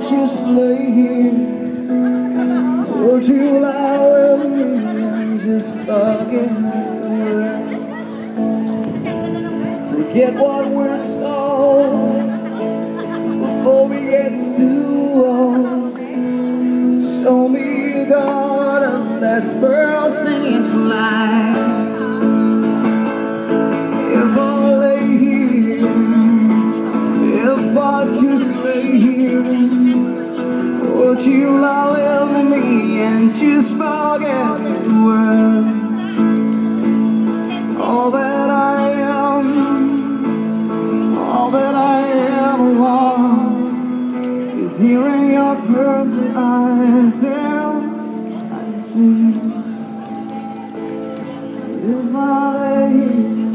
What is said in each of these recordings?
just lay here, would you lie with me and just forget? Forget what we're told before we get too old. Show me a garden that's bursting into life. If I lay here, if I just lay here, would you lie with me and just forget the world? All that I am, all that I ever was, is here in your perfect eyes. There I see. If I lay here,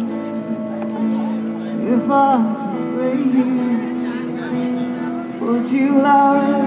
if I just lay here, would you lie?